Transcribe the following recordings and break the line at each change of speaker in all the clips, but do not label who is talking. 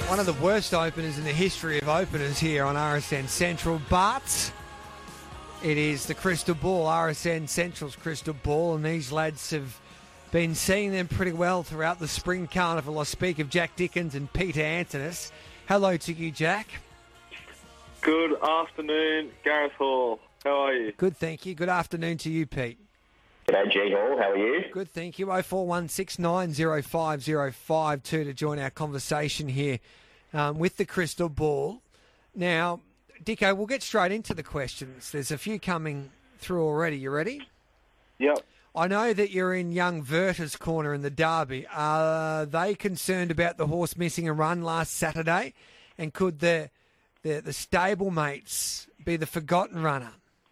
One of the worst openers in the history of openers here on RSN Central, but it is the crystal ball, RSN Central's crystal ball, and these lads have been seeing them pretty well throughout the spring carnival. I speak of Jack Dickens and Peter Antonis. Hello to you, Jack.
Good afternoon, Gareth Hall. How are you?
Good, thank you. Good afternoon to you, Pete.
G'day, G Hall. How are you?
Good, thank you. 0416905052 to join our conversation here with the crystal ball. Now, Dicko, we'll get straight into the questions. There's a few coming through already. You ready?
Yep.
I know that you're in young Verta's corner in the Derby. Are they concerned about the horse missing a run last Saturday? And could the stablemates be the forgotten runner?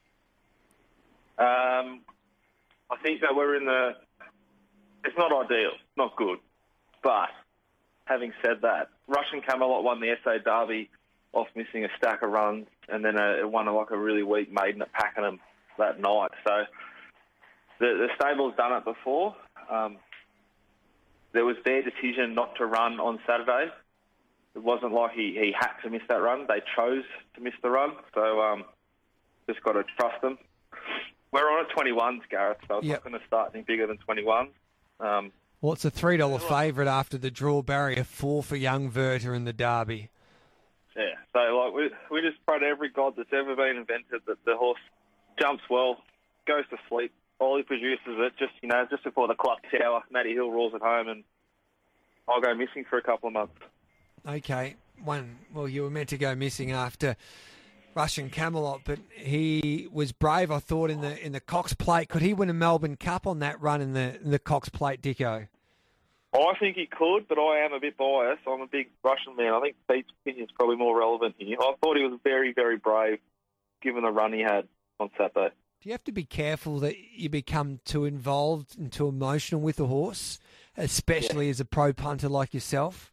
I think that we're in the... It's not ideal, not good. But having said that, Russian Camelot won the SA Derby off missing a stack of runs, and then it won like a really weak maiden at Pakenham that night. So the stable's done it before. There was their decision not to run on Saturday. It wasn't like he had to miss that run. They chose to miss the run. So just got to trust them. We're on at 21s, Gareth, so it's not going to start any bigger than 21.
Well, it's a $3 favourite after the draw barrier, 4 for young Verta in the Derby.
Yeah, so like we just pray to every god that's ever been invented that the horse jumps well, goes to sleep, all he produces it just before the clock tower. Matty Hill rolls it home, and I'll go missing for a couple of months.
Okay, well, you were meant to go missing after Russian Camelot, but he was brave, I thought, in the Cox Plate. Could he win a Melbourne Cup on that run in the Cox Plate, Dicko?
I think he could, but I am a bit biased. I'm a big Russian man. I think Pete's opinion is probably more relevant here. I thought he was very, very brave, given the run he had on Saturday.
Do you have to be careful that you become too involved and too emotional with the horse, especially as a pro punter like yourself?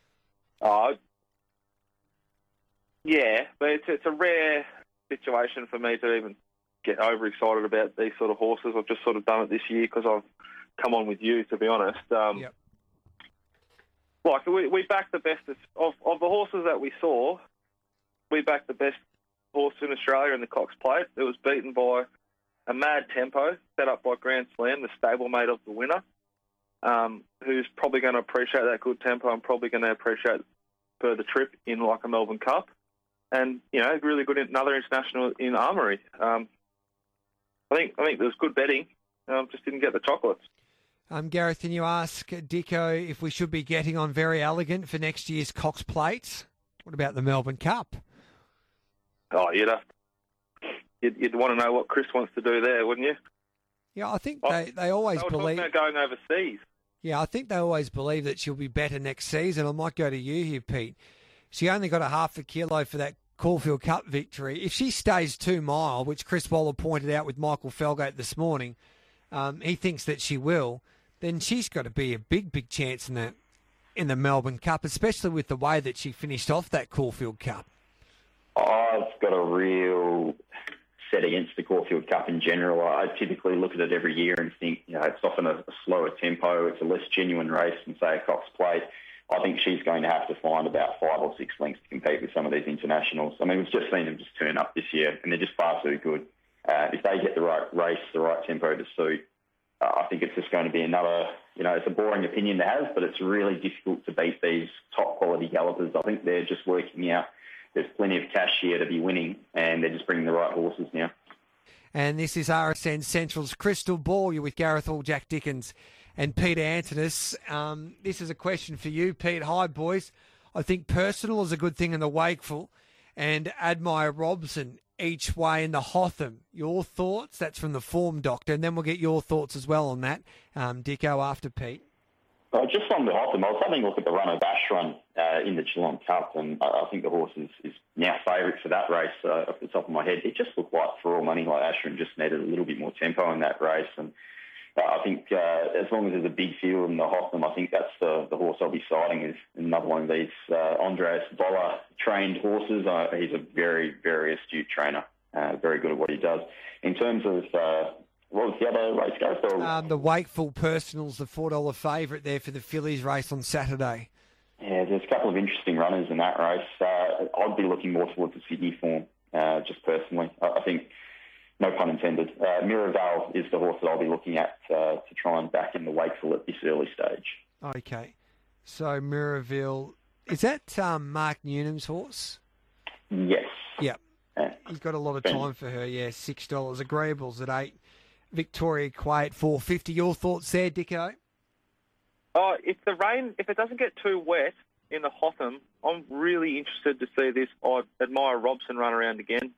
Yeah, but it's a rare situation for me to even get overexcited about these sort of horses. I've just sort of done it this year because I've come on with you, to be honest.
Yep.
Like, we backed the best of the horses that we saw. We backed the best horse in Australia in the Cox Plate. It was beaten by a mad tempo set up by Grand Slam, the stablemate of the winner, who's probably going to appreciate that good tempo and probably going to appreciate further trip in like a Melbourne Cup. And, really good another international in Armory. I think there was good betting. Just didn't get the chocolates.
Gareth, can you ask Dicko if we should be getting on Very Elegant for next year's Cox Plate? What about the Melbourne Cup?
Oh, you'd want to know what Chris wants to do there, wouldn't you?
Yeah, I think they always believe...
They were talking about going overseas.
Yeah, I think they always believe that she'll be better next season. I might go to you here, Pete. She only got a half a kilo for that Caulfield Cup victory. If she stays 2 mile, which Chris Waller pointed out with Michael Felgate this morning, he thinks that she will, then she's got to be a big, big chance in the Melbourne Cup, especially with the way that she finished off that Caulfield Cup.
I've got a real set against the Caulfield Cup in general. I typically look at it every year and think, it's often a slower tempo. It's a less genuine race than, say, a Cox Plate. I think she's going to have to find about 5 or 6 lengths to compete with some of these internationals. I mean, we've just seen them just turn up this year, and they're just far too good. If they get the right race, the right tempo to suit, I think it's just going to be another, it's a boring opinion to have, but it's really difficult to beat these top-quality gallopers. I think they're just working out there's plenty of cash here to be winning, and they're just bringing the right horses now.
And this is RSN Central's Crystal Ball. You're with Gareth Hall, Jack Dickens and Peter Antonis. This is a question for you, Pete. Hi, boys. I think Personal is a good thing in the Wakeful and Admire Robson each way in the Hotham. Your thoughts? That's from the Form Doctor, and then we'll get your thoughts as well on that. Dicko after Pete.
Just on the Hotham, I was having a look at the run of Ashron in the Geelong Cup, and I think the horse is now favourite for that race off the top of my head. It just looked like, for all money, like Ashron just needed a little bit more tempo in that race, and I think as long as there's a big field in the Hotham, I think that's the horse I'll be siding is another one of these Andreas Boller trained horses. He's a very, very astute trainer, very good at what he does. In terms of what was the other race, Gareth?
The Wakeful Personal's the $4 favourite there for the Phillies race on Saturday.
Yeah, there's a couple of interesting runners in that race. I'd be looking more towards the Sydney form, just personally. I think, no pun intended, Miraval is the horse that I'll be looking at to try and back in the Wakeful at this early stage.
Okay. So Miraval, is that Mark Newnham's horse?
Yes.
Yep. He's got a lot of time for her, yeah, $6. Agreeables at 8. Victoria Quay at $4.50. Your thoughts there, Dicko?
Oh, if it doesn't get too wet in the Hotham, I'm really interested to see this. I admire Robson run around again.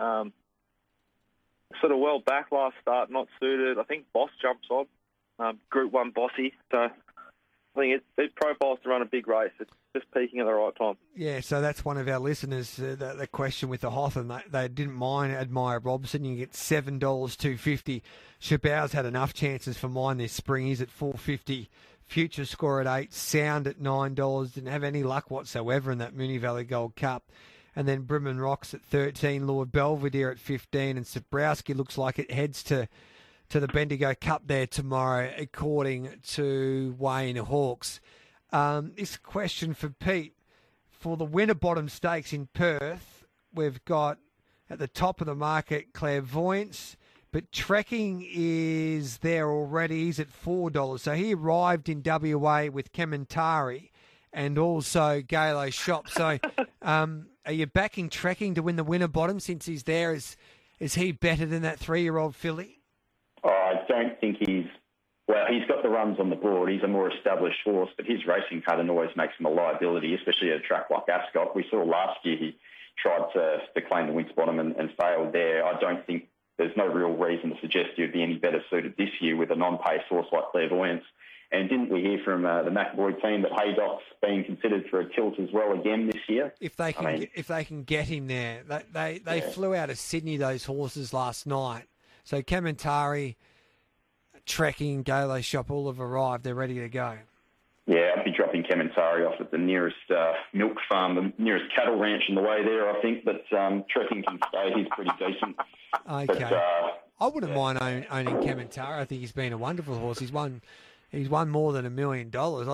Sort of well back last start, not suited. I think Boss jumps on. Group 1 Bossy. So I think it profiles to run a big race. It's just peaking at the right time.
Yeah, so that's one of our listeners, the question with the Hotham. They didn't mind Admire Robson. You get $7, $2.50. Shabau's had enough chances for mine this spring. He's at $4.50. Future Score at $8. Sound at $9. Didn't have any luck whatsoever in that Moonee Valley Gold Cup. And then Brimman Rocks at $13. Lord Belvedere at $15. And Sabrowski looks like it heads to the Bendigo Cup there tomorrow, according to Wayne Hawkes. This question for Pete. For the Winterbottom Stakes in Perth, we've got at the top of the market Clairvoyance, but Trekking is there already. He's at $4. So he arrived in WA with Kementari and also Galo Shop. So are you backing Trekking to win the Winterbottom since he's there? Is he better than that 3-year-old filly?
Oh, I don't think he's got the runs on the board. He's a more established horse, but his racing pattern always makes him a liability, especially at a track like Ascot. We saw last year he tried to claim the Winterbottom and failed there. I don't think there's no real reason to suggest he'd be any better suited this year with a non-pace horse like Clairvoyance. And didn't we hear from the McAvoy team that Haydock's being considered for a tilt as well again this year?
If they can get him there. They flew out of Sydney, those horses, last night. So Kementari, Trekking, Galo Shop all have arrived. They're ready to go. Yeah,
I'd be dropping Kementari off at the nearest milk farm, the nearest cattle ranch on the way there, I think. But Trekking can stay. He's pretty decent.
Okay. But, I wouldn't mind owning Kementari. I think he's been a wonderful horse. He's won more than $1 million.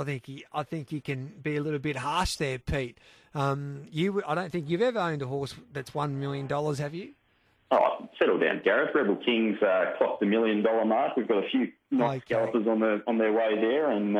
I think you can be a little bit harsh there, Pete. I don't think you've ever owned a horse that's $1 million, have you?
Oh, settle down, Gareth. Rebel Kings clocked the $1 million mark. We've got a few nice scalpers on their way there, and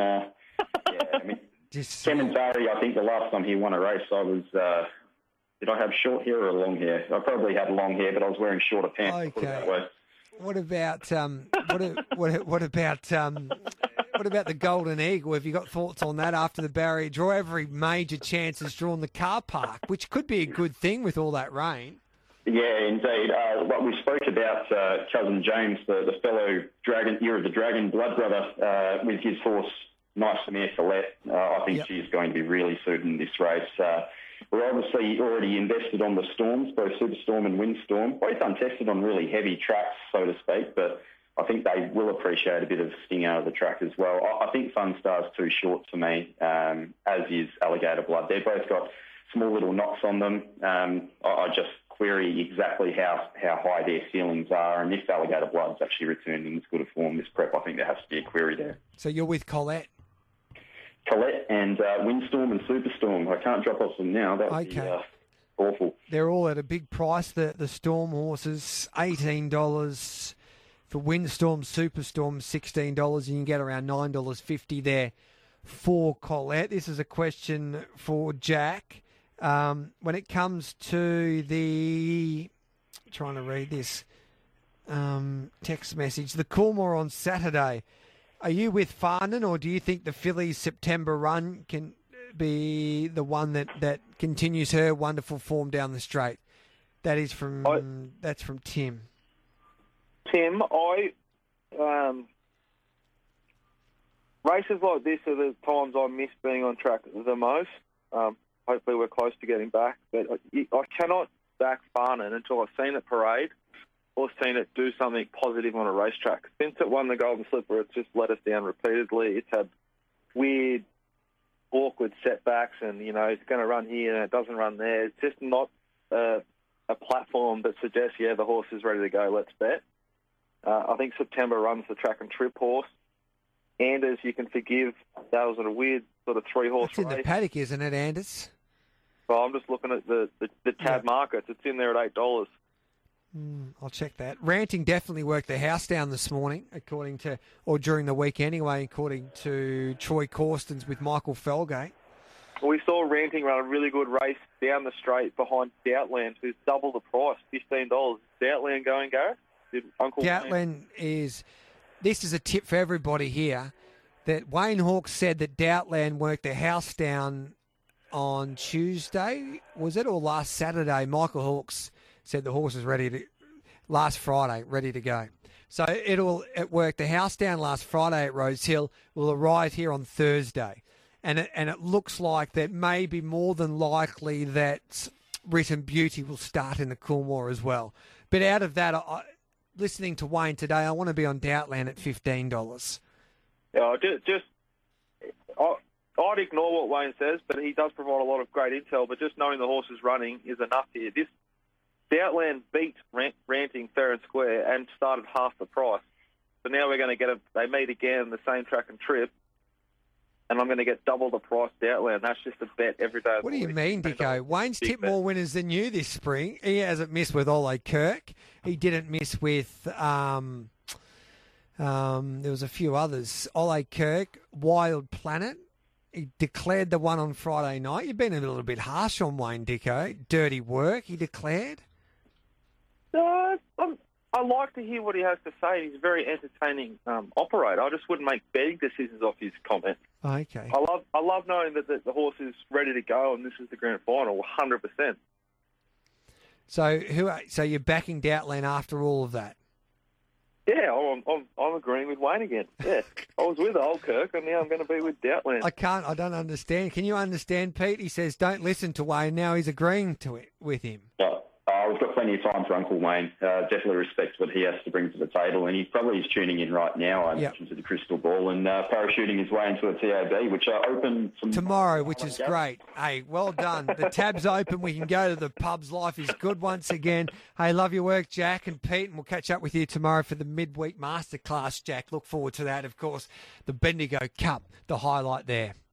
Kementari. I think the last time he won a race, I was. Did I have short hair or long hair? I probably had long hair, but I was wearing shorter pants.
Okay. What about what about the Golden Eagle? Have you got thoughts on that after the barrier draw? Every major chance has drawn the car park, which could be a good thing with all that rain.
Yeah, indeed. What we spoke about, cousin James, the fellow Year of the Dragon blood brother, with his horse, Nice Mare Colette. I think she's going to be really suited in this race. We're obviously already invested on the Storms, both Superstorm and Windstorm, both untested on really heavy tracks, so to speak, but I think they will appreciate a bit of sting out of the track as well. I think Fun Star's too short for me, as is Alligator Blood. They've both got small little knocks on them. I just query exactly how high their ceilings are, and if Alligator Blood's actually returned in as good a form this prep, I think there has to be a query there.
So you're with Colette?
Colette and Windstorm and Superstorm. I can't drop off them now. That would be awful.
They're all at a big price. The Storm horses, $18 for Windstorm, Superstorm, $16. And you can get around $9.50 there for Colette. This is a question for Jack. When it comes to trying to read this text message, the Coolmore on Saturday, are you with Farnan, or do you think the filly's September run can be the one that continues her wonderful form down the straight? That's from Tim.
Tim, races like this are the times I miss being on track the most. Hopefully we're close to getting back, but I cannot back Farnan until I've seen it parade or seen it do something positive on a racetrack. Since it won the Golden Slipper, it's just let us down repeatedly. It's had weird, awkward setbacks, and it's going to run here and it doesn't run there. It's just not a platform that suggests, the horse is ready to go, let's bet. I think September runs the track and trip horse. Anders, you can forgive. That was a weird sort of 3-horse
It's in
race.
the paddock, isn't it, Anders?
So I'm just looking at the tab markets. It's in there at $8.
I'll check that. Ranting definitely worked the house down this morning, during the week anyway, according to Troy Corstens with Michael Felgate.
We saw Ranting run a really good race down the straight behind Doubtland, who's double the price, $15. Doubtland going, Gareth? Did Uncle
Doubtland is... This is a tip for everybody here, that Wayne Hawkes said that Doubtland worked the house down on Tuesday, was it, or last Saturday? Michael Hawkes said the horse is last Friday, ready to go. So it worked the house down last Friday at Rose Hill, will arrive here on Thursday. And it looks like that maybe more than likely that Written Beauty will start in the Coolmore as well. But out of that, listening to Wayne today, I want to be on Doubtland at $15.
Yeah, I'd ignore what Wayne says, but he does provide a lot of great intel. But just knowing the horse is running is enough here. This Doubtland beat Ranting fair and square and started half the price. So now we're going to get they meet again the same track and trip, and I'm going to get double the price Doubtland. That's just a bet every day.
What do you mean, Dicko? Wayne's tipped more winners than you this spring. He hasn't missed with Ole Kirk. He didn't miss with... there was a few others. Ole Kirk, Wild Planet. He declared the one on Friday night. You've been a little bit harsh on Wayne, Dicko. Dirty work, he declared.
I like to hear what he has to say. He's a very entertaining operator. I just wouldn't make betting decisions off his comments.
Okay.
I love knowing that the horse is ready to go and this is the grand final, 100%.
So you're backing Doubtland after all of that?
Yeah, I'm agreeing with Wayne again. Yeah, I was with Old Kirk, and now I'm going to be with Doubtland.
I don't understand. Can you understand, Pete? He says, don't listen to Wayne. Now he's agreeing to it with him.
Yeah. We've got plenty of time for Uncle Wayne. Definitely respect what he has to bring to the table, and he probably is tuning in right now, I imagine, to the crystal ball and parachuting his way into a TAB, which are open
tomorrow, which is great. Hey, well done. The tab's open. We can go to the pubs. Life is good once again. Hey, love your work, Jack and Pete, and we'll catch up with you tomorrow for the midweek masterclass, Jack. Look forward to that. Of course, the Bendigo Cup, the highlight there.